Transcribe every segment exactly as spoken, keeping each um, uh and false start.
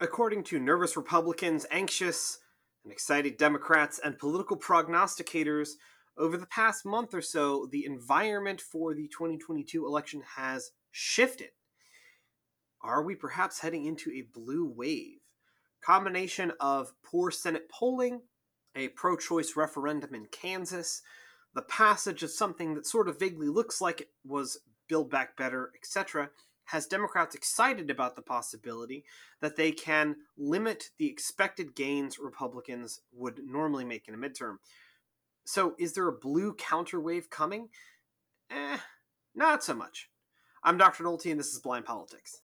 According to nervous Republicans, anxious and excited Democrats, and political prognosticators, over the past month or so, the environment for the twenty twenty-two election has shifted. Are we perhaps heading into a blue wave? Combination of poor Senate polling, a pro-choice referendum in Kansas, the passage of something that sort of vaguely looks like it was Build Back Better, et cetera, has Democrats excited about the possibility that they can limit the expected gains Republicans would normally make in a midterm. So is there a blue counterwave coming? Eh, not so much. I'm Doctor Nolte, and this is Blind Politics.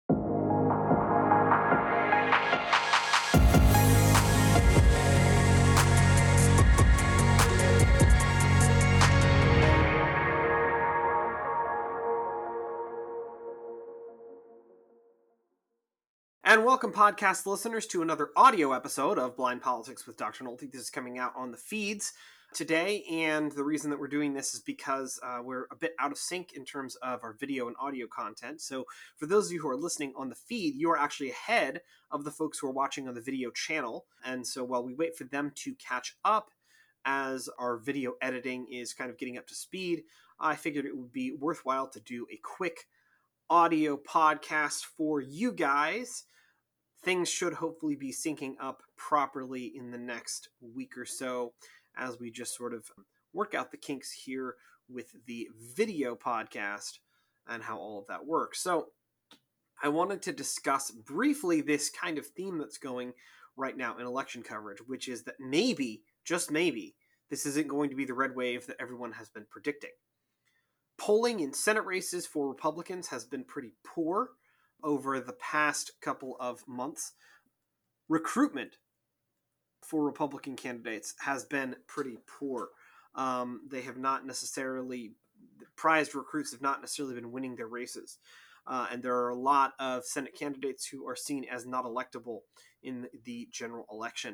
And welcome, podcast listeners, to another audio episode of Blind Politics with Doctor Nolte. This is coming out on the feeds today, and the reason that we're doing this is because uh, we're a bit out of sync in terms of our video and audio content. So for those of you who are listening on the feed, you are actually ahead of the folks who are watching on the video channel. And so while we wait for them to catch up as our video editing is kind of getting up to speed, I figured it would be worthwhile to do a quick audio podcast for you guys. Things should hopefully be syncing up properly in the next week or so as we just sort of work out the kinks here with the video podcast and how all of that works. So I wanted to discuss briefly this kind of theme that's going right now in election coverage, which is that maybe, just maybe, this isn't going to be the red wave that everyone has been predicting. Polling in Senate races for Republicans has been pretty poor over the past couple of months. Recruitment for Republican candidates has been pretty poor. Um, they have not necessarily, prized recruits have not necessarily been winning their races. Uh, and there are a lot of Senate candidates who are seen as not electable in the general election.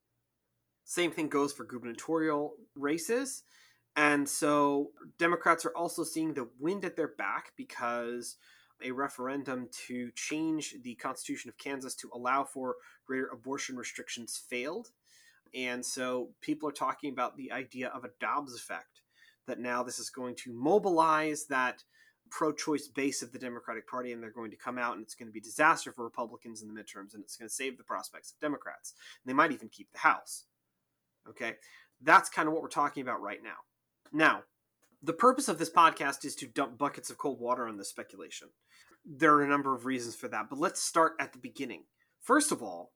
Same thing goes for gubernatorial races. And so Democrats are also seeing the wind at their back because a referendum to change the Constitution of Kansas to allow for greater abortion restrictions failed. And so people are talking about the idea of a Dobbs effect, that now this is going to mobilize that pro-choice base of the Democratic Party, and they're going to come out, and it's going to be a disaster for Republicans in the midterms, and it's going to save the prospects of Democrats. And they might even keep the House. Okay, that's kind of what we're talking about right now. Now, the purpose of this podcast is to dump buckets of cold water on this speculation. There are a number of reasons for that, but let's start at the beginning. First of all,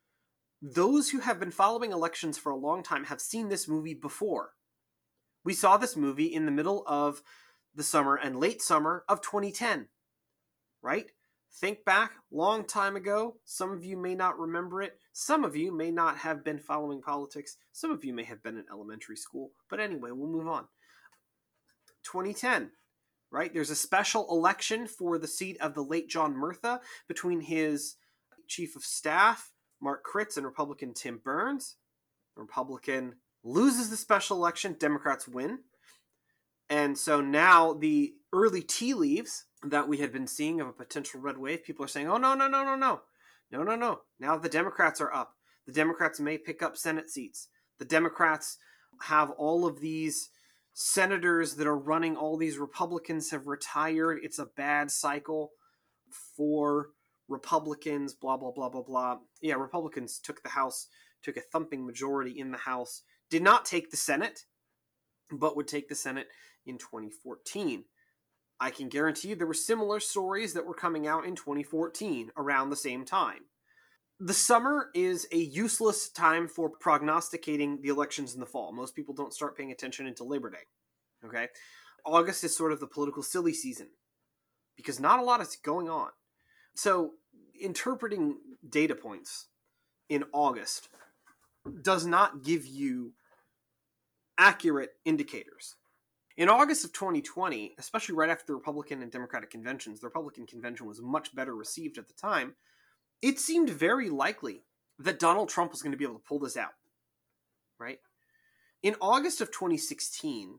those who have been following elections for a long time have seen this movie before. We saw this movie in the middle of the summer and late summer of twenty ten, right? Think back, long time ago. Some of you may not remember it. Some of you may not have been following politics. Some of you may have been in elementary school. But anyway, we'll move on. twenty ten, right? There's a special election for the seat of the late John Murtha between his chief of staff, Mark Kritz, and Republican Tim Burns. The Republican loses the special election. Democrats win. And so now the early tea leaves that we had been seeing of a potential red wave, people are saying, oh, no, no, no, no, no. No, no, no. Now the Democrats are up. The Democrats may pick up Senate seats. The Democrats have all of these senators that are running. All these Republicans have retired. It's a bad cycle for Republicans, blah, blah, blah, blah, blah. Yeah, Republicans took the House, took a thumping majority in the House, did not take the Senate, but would take the Senate in twenty fourteen. I can guarantee you there were similar stories that were coming out in twenty fourteen around the same time. The summer is a useless time for prognosticating the elections in the fall. Most people don't start paying attention until Labor Day. Okay? August is sort of the political silly season because not a lot is going on. So interpreting data points in August does not give you accurate indicators. In August of twenty twenty, especially right after the Republican and Democratic conventions, the Republican convention was much better received at the time. It seemed very likely that Donald Trump was going to be able to pull this out, right? In August of twenty sixteen,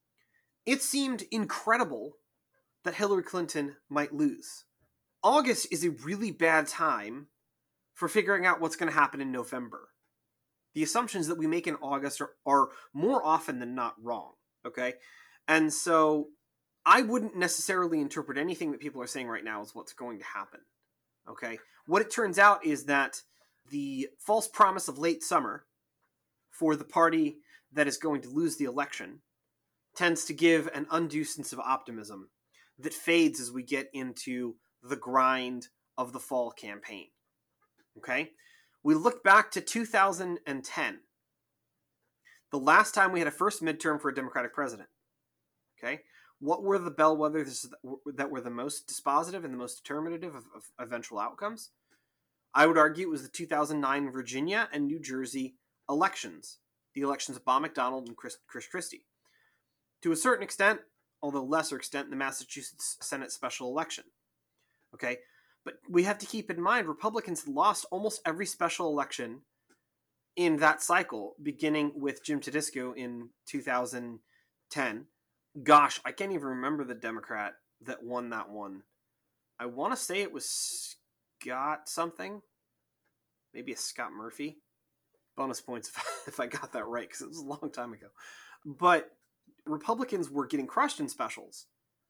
it seemed incredible that Hillary Clinton might lose. August is a really bad time for figuring out what's going to happen in November. The assumptions that we make in August are, are more often than not wrong, okay? And so I wouldn't necessarily interpret anything that people are saying right now as what's going to happen, okay? What it turns out is that the false promise of late summer for the party that is going to lose the election tends to give an undue sense of optimism that fades as we get into the grind of the fall campaign, okay? We look back to two thousand ten, the last time we had a first midterm for a Democratic president. Okay, what were the bellwethers that were the most dispositive and the most determinative of, of eventual outcomes? I would argue it was the two thousand nine Virginia and New Jersey elections, the elections of Bob McDonnell and Chris, Chris Christie. To a certain extent, although lesser extent, the Massachusetts Senate special election. Okay. But we have to keep in mind, Republicans lost almost every special election in that cycle, beginning with Jim Tedesco in two thousand ten. Gosh, I can't even remember the Democrat that won that one. I want to say it was Scott something. Maybe a Scott Murphy. Bonus points if I, if I got that right, because it was a long time ago. But Republicans were getting crushed in specials,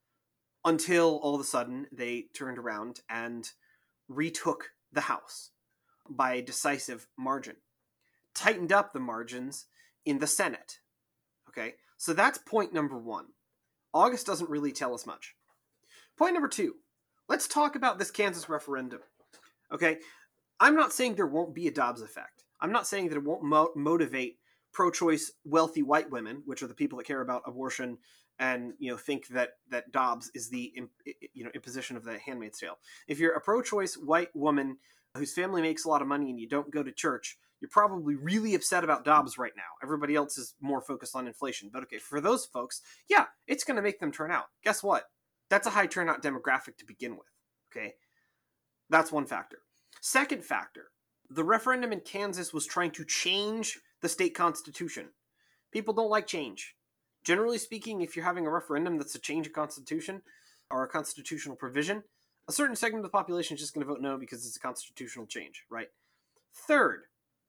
until all of a sudden they turned around and retook the House by a decisive margin. Tightened up the margins in the Senate. Okay, so that's point number one. August doesn't really tell us much. Point number two, let's talk about this Kansas referendum. Okay, I'm not saying there won't be a Dobbs effect. I'm not saying that it won't mo- motivate pro-choice wealthy white women, which are the people that care about abortion and, you know, think that that Dobbs is the, you know, imposition of the Handmaid's Tale. If you're a pro-choice white woman whose family makes a lot of money and you don't go to church, you're probably really upset about Dobbs right now. Everybody else is more focused on inflation. But okay, for those folks, yeah, it's going to make them turn out. Guess what? That's a high turnout demographic to begin with. Okay, that's one factor. Second factor, the referendum in Kansas was trying to change the state constitution. People don't like change. Generally speaking, if you're having a referendum that's a change of constitution or a constitutional provision, a certain segment of the population is just going to vote no because it's a constitutional change, right? Third,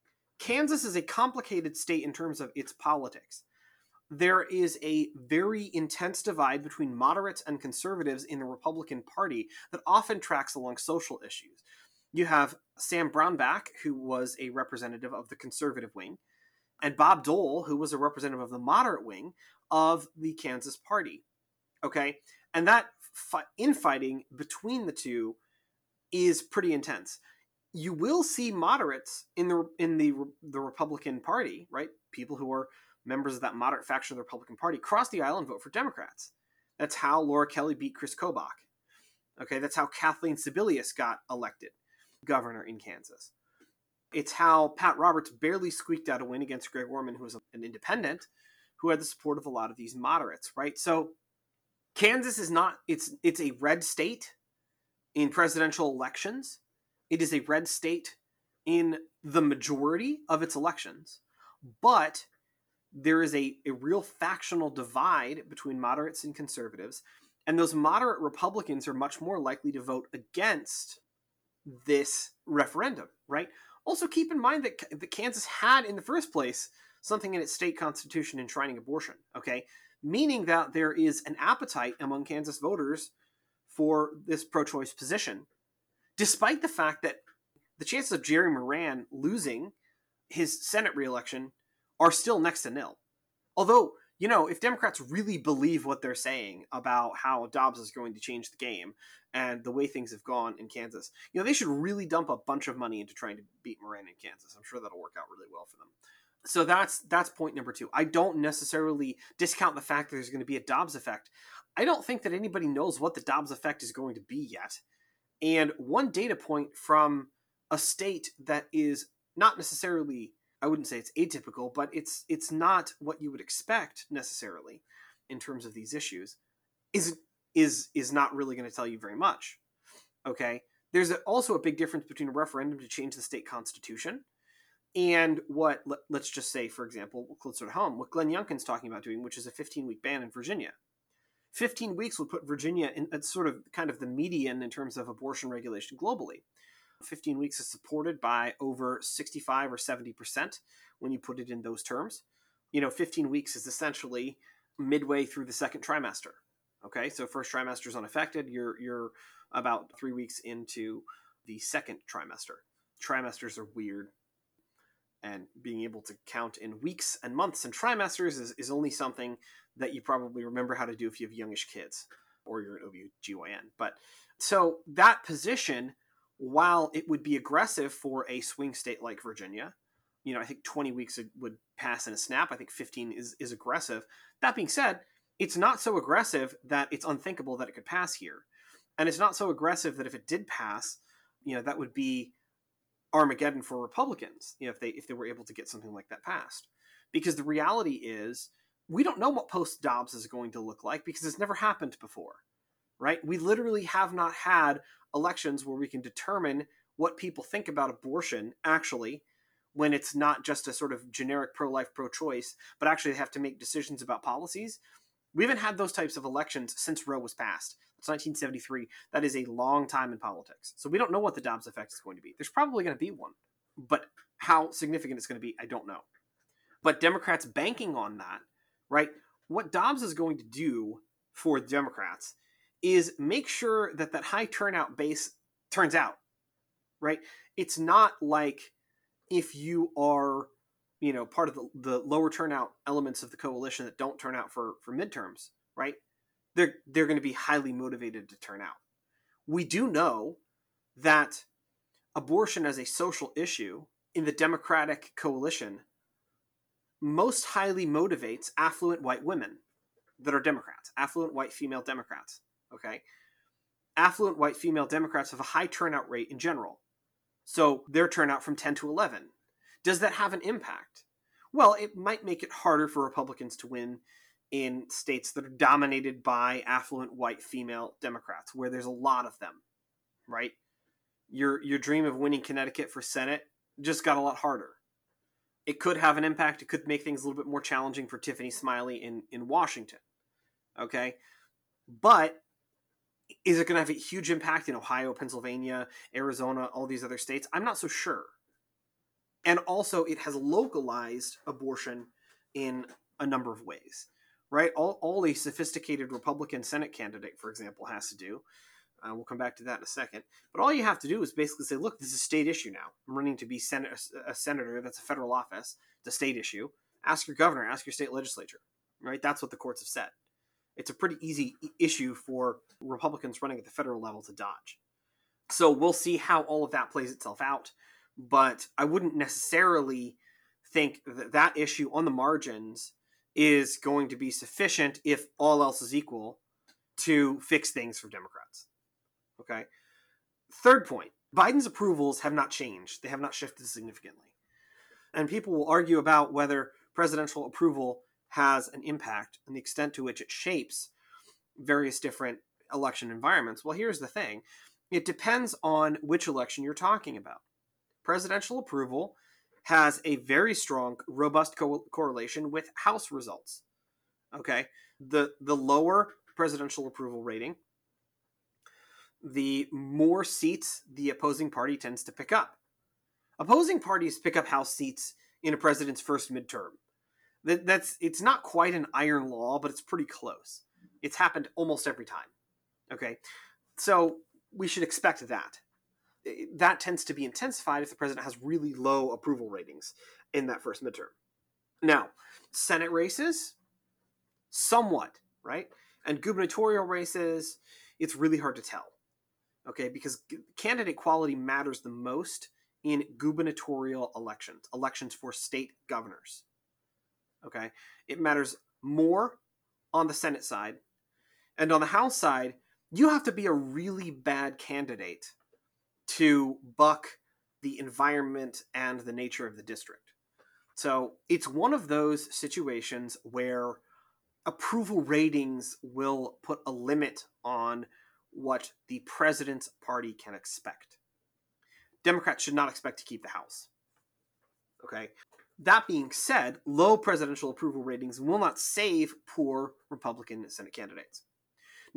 Kansas is a complicated state in terms of its politics. There is a very intense divide between moderates and conservatives in the Republican Party that often tracks along social issues. You have Sam Brownback, who was a representative of the conservative wing, and Bob Dole, who was a representative of the moderate wing of the Kansas Party. Okay? And that fi- infighting between the two is pretty intense. You will see moderates in the in the the Republican Party, right? People who are members of that moderate faction of the Republican Party cross the aisle and vote for Democrats. That's how Laura Kelly beat Chris Kobach. Okay, that's how Kathleen Sebelius got elected governor in Kansas. It's how Pat Roberts barely squeaked out a win against Greg Orman, who was an independent, who had the support of a lot of these moderates, right? So Kansas is not, it's it's a red state in presidential elections. It is a red state in the majority of its elections, but there is a, a real factional divide between moderates and conservatives, and those moderate Republicans are much more likely to vote against this referendum, right? Also, keep in mind that, that Kansas had, in the first place, something in its state constitution enshrining abortion, okay? Meaning that there is an appetite among Kansas voters for this pro-choice position, despite the fact that the chances of Jerry Moran losing his Senate reelection are still next to nil. Although, you know, if Democrats really believe what they're saying about how Dobbs is going to change the game and the way things have gone in Kansas, you know, they should really dump a bunch of money into trying to beat Moran in Kansas. I'm sure that'll work out really well for them. So that's that's point number two. I don't necessarily discount the fact that there's going to be a Dobbs effect. I don't think that anybody knows what the Dobbs effect is going to be yet. And one data point from a state that is not necessarily, I wouldn't say it's atypical, but it's it's not what you would expect necessarily in terms of these issues, is is is not really going to tell you very much. Okay, there's a, also a big difference between a referendum to change the state constitution and what, let, let's just say, for example, closer to home, what Glenn Youngkin's talking about doing, which is a fifteen-week ban in Virginia. fifteen weeks would put Virginia in at sort of kind of the median in terms of abortion regulation globally. fifteen weeks is supported by over sixty-five or seventy percent when you put it in those terms. You know, fifteen weeks is essentially midway through the second trimester. Okay, so first trimester is unaffected. You're you're about three weeks into the second trimester. Trimesters are weird, and being able to count in weeks and months and trimesters is, is only something that you probably remember how to do if you have youngish kids or you're an O B G Y N. But so that position, while it would be aggressive for a swing state like Virginia, you know, I think twenty weeks would pass in a snap. I think fifteen is, is aggressive. That being said, it's not so aggressive that it's unthinkable that it could pass here. And it's not so aggressive that if it did pass, you know, that would be Armageddon for Republicans, you know, if they if they were able to get something like that passed. Because the reality is, we don't know what post-Dobbs is going to look like because it's never happened before, right? We literally have not had elections where we can determine what people think about abortion, actually, when it's not just a sort of generic pro-life, pro-choice, but actually they have to make decisions about policies. We haven't had those types of elections since Roe was passed. It's nineteen seventy-three. That is a long time in politics. So we don't know what the Dobbs effect is going to be. There's probably going to be one, but how significant it's going to be, I don't know. But Democrats banking on that, right? What Dobbs is going to do for the Democrats is make sure that that high turnout base turns out, right? It's not like if you are, you know, part of the, the lower turnout elements of the coalition that don't turn out for, for midterms, right? They're, they're going to be highly motivated to turn out. We do know that abortion as a social issue in the Democratic coalition most highly motivates affluent white women that are Democrats, affluent white female Democrats, okay? Affluent white female Democrats have a high turnout rate in general. So their turnout from ten to eleven. Does that have an impact? Well, it might make it harder for Republicans to win in states that are dominated by affluent white female Democrats, where there's a lot of them, right? Your your dream of winning Connecticut for Senate just got a lot harder. It could have an impact. It could make things a little bit more challenging for Tiffany Smiley in, in Washington, okay? But is it going to have a huge impact in Ohio, Pennsylvania, Arizona, all these other states? I'm not so sure. And also, it has localized abortion in a number of ways, right? All, all a sophisticated Republican Senate candidate, for example, has to do, uh, we'll come back to that in a second, but all you have to do is basically say, look, this is a state issue now. I'm running to be sen- a senator. That's a federal office. It's a state issue. Ask your governor. Ask your state legislature, right? That's what the courts have said. It's a pretty easy issue for Republicans running at the federal level to dodge. So we'll see how all of that plays itself out. But I wouldn't necessarily think that that issue on the margins is going to be sufficient, if all else is equal, to fix things for Democrats. Okay. Third point, Biden's approvals have not changed. They have not shifted significantly. And people will argue about whether presidential approval has an impact and the extent to which it shapes various different election environments. Well, here's the thing. It depends on which election you're talking about. Presidential approval has a very strong, robust co- correlation with House results. Okay? The, the lower presidential approval rating, the more seats the opposing party tends to pick up. Opposing parties pick up House seats in a president's first midterm. That, that's it's not quite an iron law, but it's pretty close. It's happened almost every time. Okay? So we should expect that. That tends to be intensified if the president has really low approval ratings in that first midterm. Now, Senate races, somewhat, right? And gubernatorial races, it's really hard to tell. Okay, because candidate quality matters the most in gubernatorial elections, elections for state governors. Okay, it matters more on the Senate side. And on the House side, you have to be a really bad candidate to buck the environment and the nature of the district. So it's one of those situations where approval ratings will put a limit on what the president's party can expect. Democrats should not expect to keep the House. Okay. That being said, low presidential approval ratings will not save poor Republican Senate candidates. Now,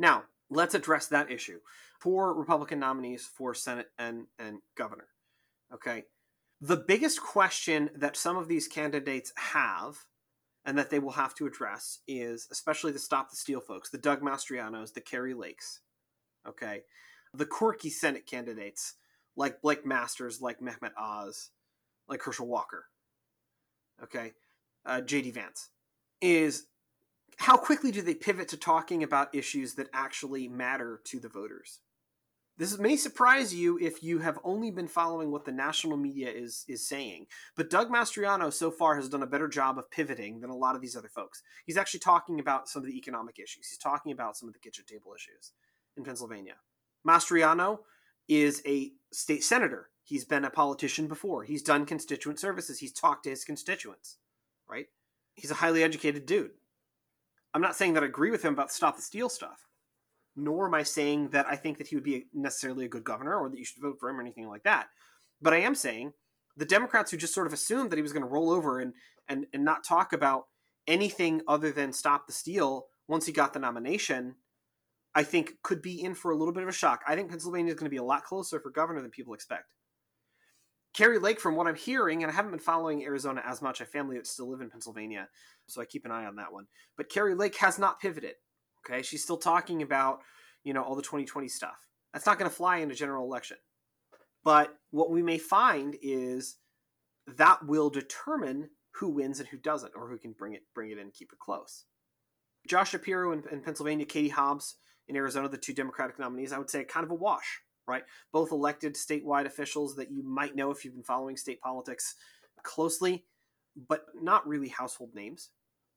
let's address that issue. Four Republican nominees for Senate and, and governor. Okay. The biggest question that some of these candidates have and that they will have to address is, especially the Stop the Steal folks, the Doug Mastrianos, the Kari Lakes, okay, the quirky Senate candidates like Blake Masters, like Mehmet Oz, like Herschel Walker, okay, uh, J D Vance, is how quickly do they pivot to talking about issues that actually matter to the voters? This may surprise you if you have only been following what the national media is is saying. But Doug Mastriano so far has done a better job of pivoting than a lot of these other folks. He's actually talking about some of the economic issues. He's talking about some of the kitchen table issues in Pennsylvania. Mastriano is a state senator. He's been a politician before. He's done constituent services. He's talked to his constituents, right? He's a highly educated dude. I'm not saying that I agree with him about Stop the Steal stuff. Nor am I saying that I think that he would be necessarily a good governor or that you should vote for him or anything like that. But I am saying the Democrats who just sort of assumed that he was going to roll over and, and, and not talk about anything other than Stop the Steal once he got the nomination, I think could be in for a little bit of a shock. I think Pennsylvania is going to be a lot closer for governor than people expect. Kari Lake, from what I'm hearing, and I haven't been following Arizona as much, I have family that still live in Pennsylvania, so I keep an eye on that one. But Kari Lake has not pivoted. Okay, she's still talking about, you know, all the twenty twenty stuff. That's not going to fly in a general election. But what we may find is that will determine who wins and who doesn't, or who can bring it bring it in and keep it close. Josh Shapiro in, in Pennsylvania, Katie Hobbs in Arizona, the two Democratic nominees, I would say kind of a wash, right? Both elected statewide officials that you might know if you've been following state politics closely, but not really household names.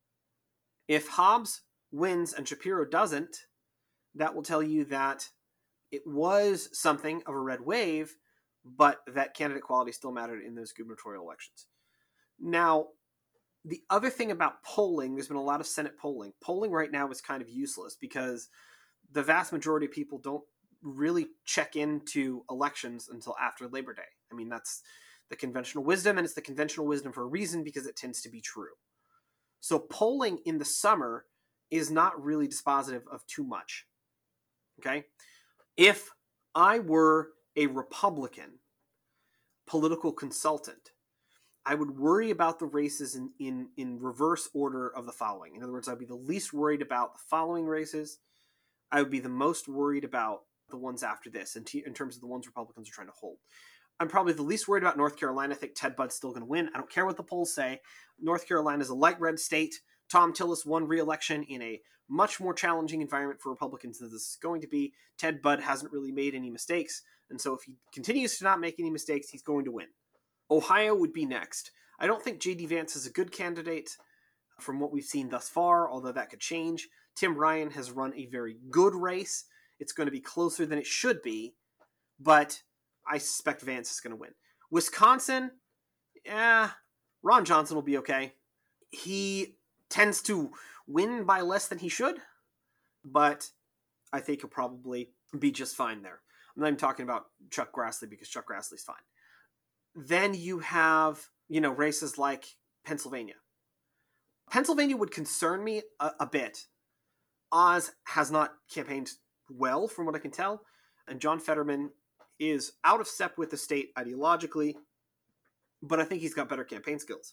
If Hobbs wins and Shapiro doesn't, that will tell you that it was something of a red wave, but that candidate quality still mattered in those gubernatorial elections. Now, the other thing about polling, there's been a lot of Senate polling. Polling right now is kind of useless because the vast majority of people don't really check into elections until after Labor Day. I mean, that's the conventional wisdom, and it's the conventional wisdom for a reason because it tends to be true. So polling in the summer is not really dispositive of too much. Okay? If I were a Republican political consultant, I would worry about the races in, in, in reverse order of the following. In other words, I'd be the least worried about the following races. I would be the most worried about the ones after this in, t- in terms of the ones Republicans are trying to hold. I'm probably the least worried about North Carolina. I think Ted Budd's still going to win. I don't care what the polls say. North Carolina is a light red state. Tom Tillis won re-election in a much more challenging environment for Republicans than this is going to be. Ted Budd hasn't really made any mistakes, and so if he continues to not make any mistakes, he's going to win. Ohio would be next. I don't think J D Vance is a good candidate from what we've seen thus far, although that could change. Tim Ryan has run a very good race. It's going to be closer than it should be, but I suspect Vance is going to win. Wisconsin, yeah, Ron Johnson will be okay. He tends to win by less than he should, but I think he'll probably be just fine there. I'm not even talking about Chuck Grassley because Chuck Grassley's fine. Then you have, you know, races like Pennsylvania. Pennsylvania would concern me a, a bit. Oz has not campaigned well, from what I can tell, and John Fetterman is out of step with the state ideologically, but I think he's got better campaign skills.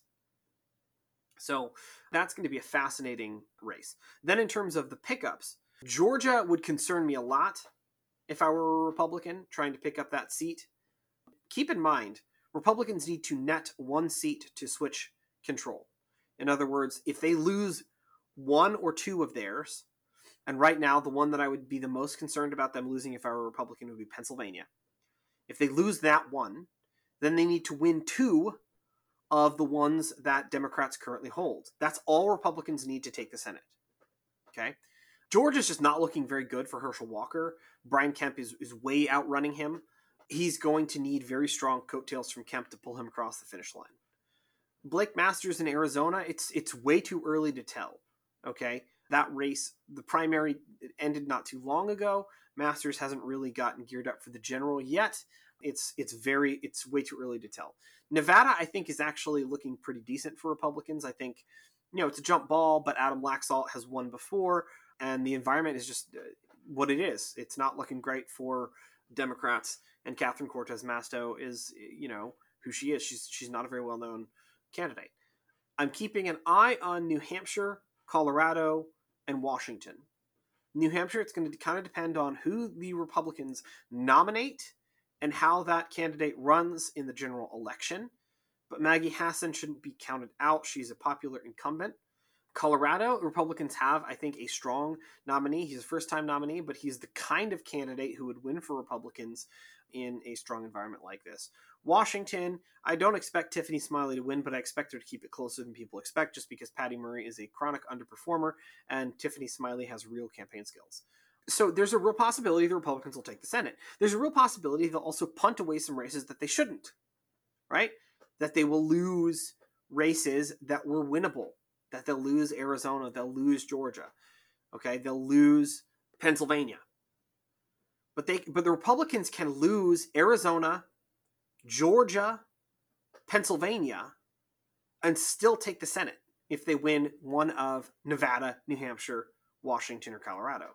So that's going to be a fascinating race. Then in terms of the pickups, Georgia would concern me a lot if I were a Republican trying to pick up that seat. Keep in mind, Republicans need to net one seat to switch control. In other words, if they lose one or two of theirs, and right now the one that I would be the most concerned about them losing if I were a Republican would be Pennsylvania. If they lose that one, then they need to win two of the ones that Democrats currently hold. That's all Republicans need to take the Senate. Okay? Georgia's just not looking very good for Herschel Walker. Brian Kemp is, is way outrunning him. He's going to need very strong coattails from Kemp to pull him across the finish line. Blake Masters in Arizona, it's it's way too early to tell. Okay? That race, the primary ended not too long ago. Masters hasn't really gotten geared up for the general yet. It's it's very it's way too early to tell. Nevada, I think, is actually looking pretty decent for Republicans. I think, you know, it's a jump ball, but Adam Laxalt has won before, and the environment is just uh, what it is. It's not looking great for Democrats, and Catherine Cortez Masto is, you know, who she is. She's she's not a very well known candidate. I'm keeping an eye on New Hampshire, Colorado, and Washington. New Hampshire, it's going to kind of depend on who the Republicans nominate and how that candidate runs in the general election. But Maggie Hassan shouldn't be counted out. She's a popular incumbent. Colorado, Republicans have, I think, a strong nominee. He's a first-time nominee, but he's the kind of candidate who would win for Republicans in a strong environment like this. Washington, I don't expect Tiffany Smiley to win, but I expect her to keep it closer than people expect, just because Patty Murray is a chronic underperformer and Tiffany Smiley has real campaign skills. So there's a real possibility the Republicans will take the Senate. There's a real possibility they'll also punt away some races that they shouldn't, right? That they will lose races that were winnable. That they'll lose Arizona, they'll lose Georgia, okay? They'll lose Pennsylvania. But they, but the Republicans can lose Arizona, Georgia, Pennsylvania, and still take the Senate if they win one of Nevada, New Hampshire, Washington, or Colorado.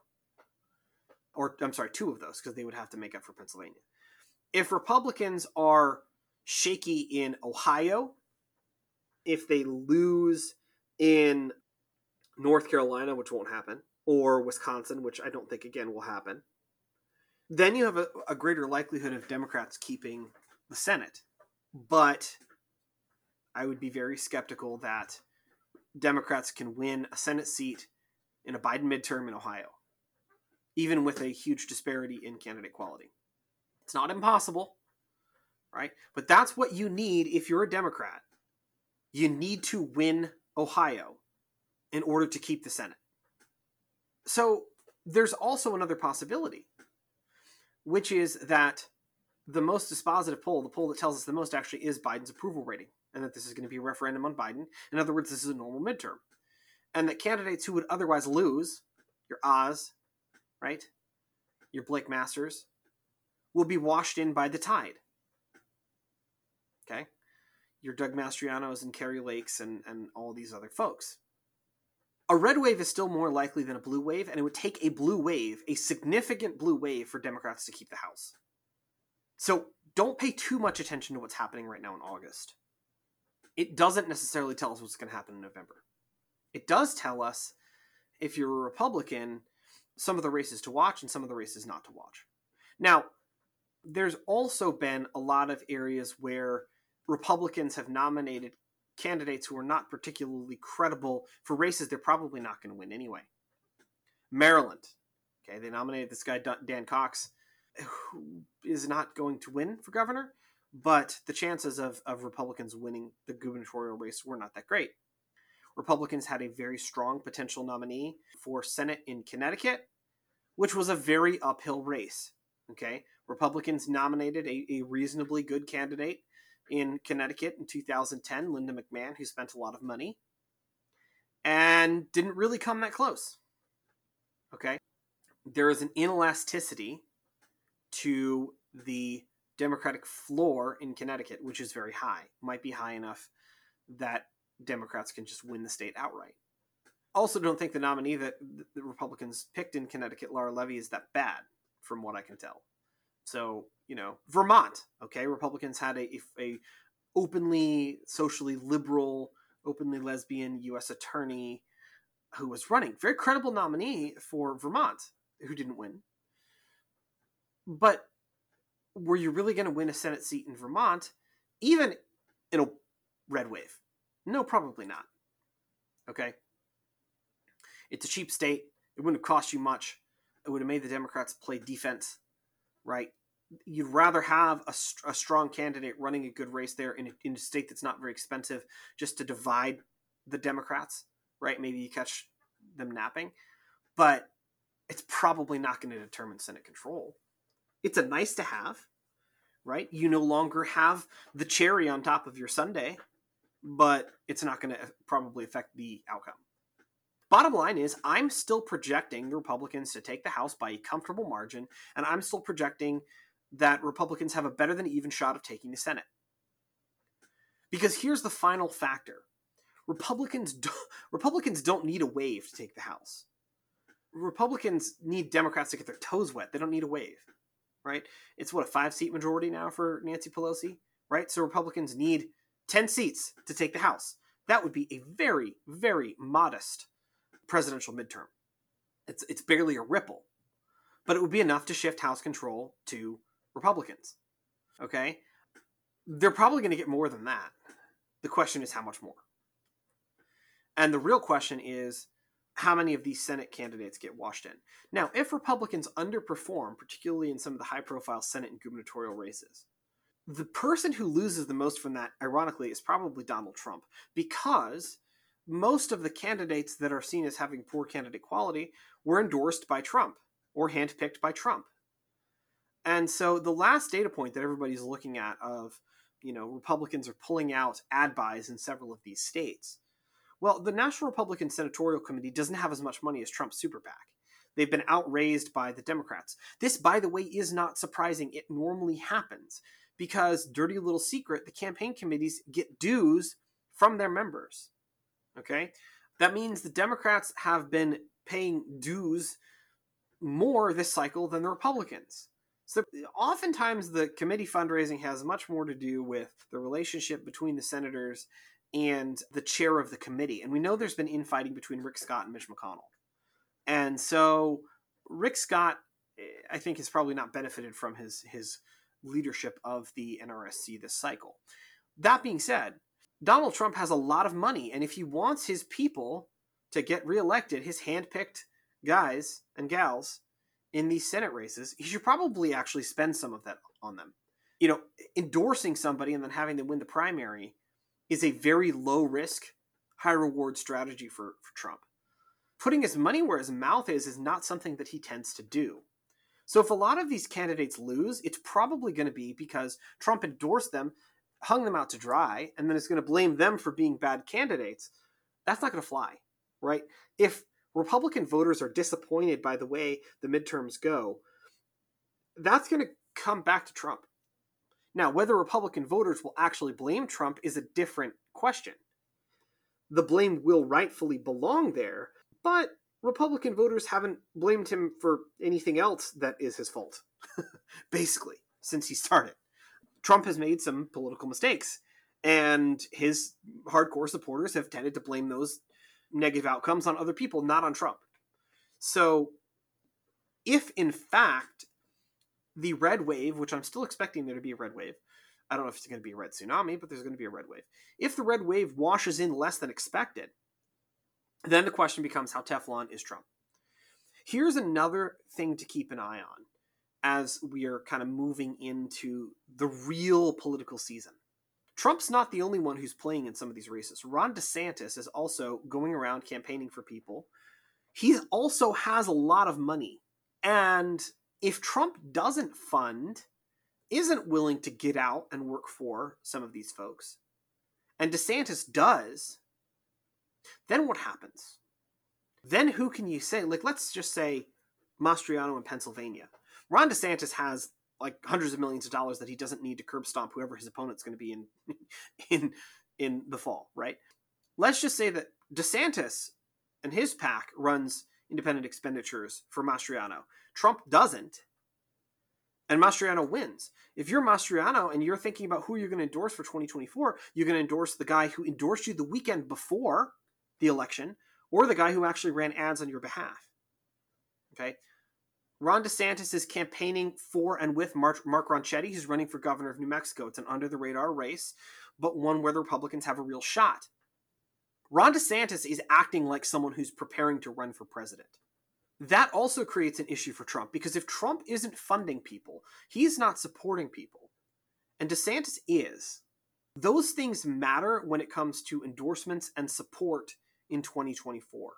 Or, I'm sorry, two of those, because they would have to make up for Pennsylvania. If Republicans are shaky in Ohio, if they lose in North Carolina, which won't happen, or Wisconsin, which I don't think, again, will happen, then you have a, a greater likelihood of Democrats keeping the Senate. But I would be very skeptical that Democrats can win a Senate seat in a Biden midterm in Ohio, even with a huge disparity in candidate quality. It's not impossible, right? But that's what you need if you're a Democrat. You need to win Ohio in order to keep the Senate. So there's also another possibility, which is that the most dispositive poll, the poll that tells us the most, actually is Biden's approval rating, and that this is going to be a referendum on Biden. In other words, this is a normal midterm. And that candidates who would otherwise lose, your Oz, right, your Blake Masters, will be washed in by the tide. Okay? Your Doug Mastrianos and Kerry Lakes and, and all these other folks. A red wave is still more likely than a blue wave, and it would take a blue wave, a significant blue wave, for Democrats to keep the House. So don't pay too much attention to what's happening right now in August. It doesn't necessarily tell us what's going to happen in November. It does tell us, if you're a Republican, some of the races to watch and some of the races not to watch. Now, there's also been a lot of areas where Republicans have nominated candidates who are not particularly credible for races they're probably not going to win anyway. Maryland, okay, they nominated this guy Dan Cox, who is not going to win for governor, but the chances of, of Republicans winning the gubernatorial race were not that great. Republicans had a very strong potential nominee for Senate in Connecticut, which was a very uphill race. Okay, Republicans nominated a, a reasonably good candidate in Connecticut in two thousand ten, Linda McMahon, who spent a lot of money, and didn't really come that close. Okay, there is an inelasticity to the Democratic floor in Connecticut, which is very high. Might be high enough that Democrats can just win the state outright. Also, don't think the nominee that the Republicans picked in Connecticut, Laura Levy, is that bad, from what I can tell. So, you know, Vermont, okay, Republicans had a, a openly socially liberal, openly lesbian U S attorney who was running. Very credible nominee for Vermont, who didn't win. But were you really going to win a Senate seat in Vermont, even in a red wave? No, probably not. Okay? It's a cheap state. It wouldn't have cost you much. It would have made the Democrats play defense, right? You'd rather have a, a strong candidate running a good race there in a, in a state that's not very expensive, just to divide the Democrats, right? Maybe you catch them napping. But it's probably not going to determine Senate control. It's a nice to have, right? You no longer have the cherry on top of your sundae, but it's not going to probably affect the outcome. Bottom line is, I'm still projecting the Republicans to take the House by a comfortable margin, and I'm still projecting that Republicans have a better than even shot of taking the Senate. Because here's the final factor. Republicans do, Republicans don't need a wave to take the House. Republicans need Democrats to get their toes wet. They don't need a wave, right? It's what, a five-seat majority now for Nancy Pelosi, right? So Republicans need ten seats to take the House. That would be a very, very modest presidential midterm. It's it's barely a ripple, but it would be enough to shift House control to Republicans. Okay? They're probably going to get more than that. The question is how much more. And the real question is how many of these Senate candidates get washed in. Now, if Republicans underperform, particularly in some of the high-profile Senate and gubernatorial races, the person who loses the most from that, ironically, is probably Donald Trump, because most of the candidates that are seen as having poor candidate quality were endorsed by Trump or handpicked by Trump. And so the last data point that everybody's looking at of, you know, Republicans are pulling out ad buys in several of these states. Well, the National Republican Senatorial Committee doesn't have as much money as Trump's super PAC. They've been outraised by the Democrats. This, by the way, is not surprising. It normally happens because, dirty little secret, the campaign committees get dues from their members. Okay? That means the Democrats have been paying dues more this cycle than the Republicans. So oftentimes the committee fundraising has much more to do with the relationship between the senators and the chair of the committee. And we know there's been infighting between Rick Scott and Mitch McConnell. And so Rick Scott, I think, has probably not benefited from his, his leadership of the N R S C this cycle. That being said, Donald Trump has a lot of money, and if he wants his people to get reelected, his handpicked guys and gals in these Senate races, he should probably actually spend some of that on them. You know, endorsing somebody and then having them win the primary is a very low risk, high reward strategy for, for Trump. Putting his money where his mouth is is not something that he tends to do. So if a lot of these candidates lose, it's probably going to be because Trump endorsed them, hung them out to dry, and then it's going to blame them for being bad candidates. That's not going to fly, right? If Republican voters are disappointed by the way the midterms go, that's going to come back to Trump. Now, whether Republican voters will actually blame Trump is a different question. The blame will rightfully belong there, but Republican voters haven't blamed him for anything else that is his fault, basically, since he started. Trump has made some political mistakes, and his hardcore supporters have tended to blame those negative outcomes on other people, not on Trump. So if, in fact, the red wave, which I'm still expecting there to be a red wave, I don't know if it's going to be a red tsunami, but there's going to be a red wave. If the red wave washes in less than expected, then the question becomes how Teflon is Trump. Here's another thing to keep an eye on as we are kind of moving into the real political season. Trump's not the only one who's playing in some of these races. Ron DeSantis is also going around campaigning for people. He also has a lot of money. And if Trump doesn't fund, isn't willing to get out and work for some of these folks, and DeSantis does, then what happens? Then who can you say? Like, let's just say Mastriano in Pennsylvania. Ron DeSantis has like hundreds of millions of dollars that he doesn't need to curb stomp whoever his opponent's going to be in, in, in the fall, right? Let's just say that DeSantis and his PAC runs independent expenditures for Mastriano. Trump doesn't, and Mastriano wins. If you're Mastriano and you're thinking about who you're going to endorse for twenty twenty-four, you're going to endorse the guy who endorsed you the weekend before the election, or the guy who actually ran ads on your behalf. Okay? Ron DeSantis is campaigning for and with Mark, Mark Ronchetti, who's running for governor of New Mexico. It's an under-the-radar race, but one where the Republicans have a real shot. Ron DeSantis is acting like someone who's preparing to run for president. That also creates an issue for Trump, because if Trump isn't funding people, he's not supporting people, and DeSantis is. Those things matter when it comes to endorsements and support in twenty twenty-four.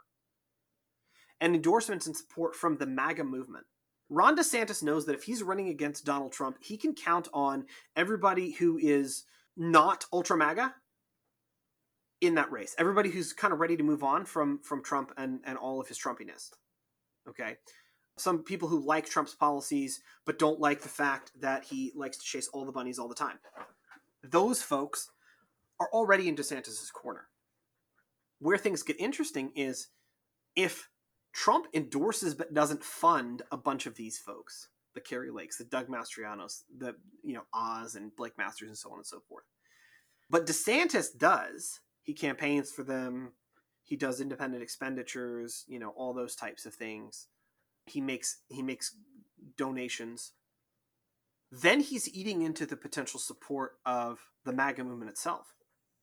And endorsements and support from the MAGA movement. Ron DeSantis knows that if he's running against Donald Trump, he can count on everybody who is not ultra MAGA in that race. Everybody who's kind of ready to move on from, from Trump and, and all of his Trumpiness. Okay? Some people who like Trump's policies, but don't like the fact that he likes to chase all the bunnies all the time. Those folks are already in DeSantis' corner. Where things get interesting is if Trump endorses but doesn't fund a bunch of these folks. The Kari Lakes, the Doug Mastrianos, the, you know, Oz and Blake Masters and so on and so forth. But DeSantis does. He campaigns for them. He does independent expenditures, you know, all those types of things. He makes he makes donations. Then he's eating into the potential support of the MAGA movement itself.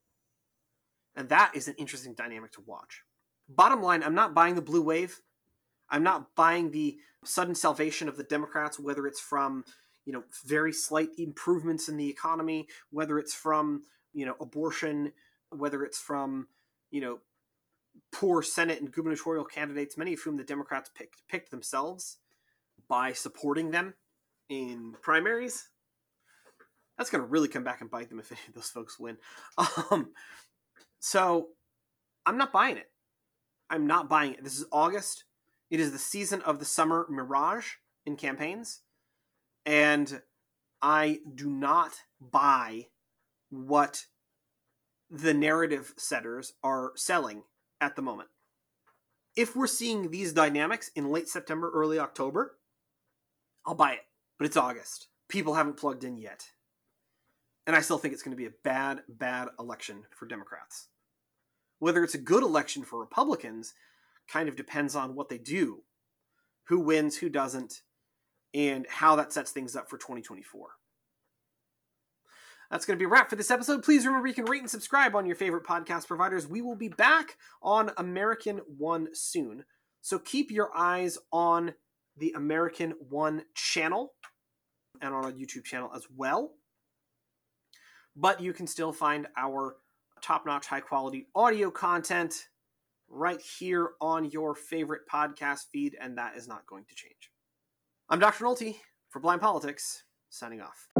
And that is an interesting dynamic to watch. Bottom line, I'm not buying the blue wave. I'm not buying the sudden salvation of the Democrats, whether it's from, you know, very slight improvements in the economy, whether it's from, you know, abortion, whether it's from, you know, poor Senate and gubernatorial candidates, many of whom the Democrats picked, picked themselves by supporting them in primaries. That's going to really come back and bite them if any of those folks win. Um, so I'm not buying it. I'm not buying it. This is August. It is the season of the summer mirage in campaigns. And I do not buy what the narrative setters are selling at the moment. If we're seeing these dynamics in late September, early October, I'll buy it. But it's August. People haven't plugged in yet. And I still think it's going to be a bad, bad election for Democrats. Whether it's a good election for Republicans kind of depends on what they do, who wins, who doesn't, and how that sets things up for twenty twenty-four. That's going to be a wrap for this episode. Please remember you can rate and subscribe on your favorite podcast providers. We will be back on American One soon. So keep your eyes on the American One channel and on our YouTube channel as well. But you can still find our top-notch, high-quality audio content right here on your favorite podcast feed, and that is not going to change. I'm Doctor Nolte for Blind Politics, signing off.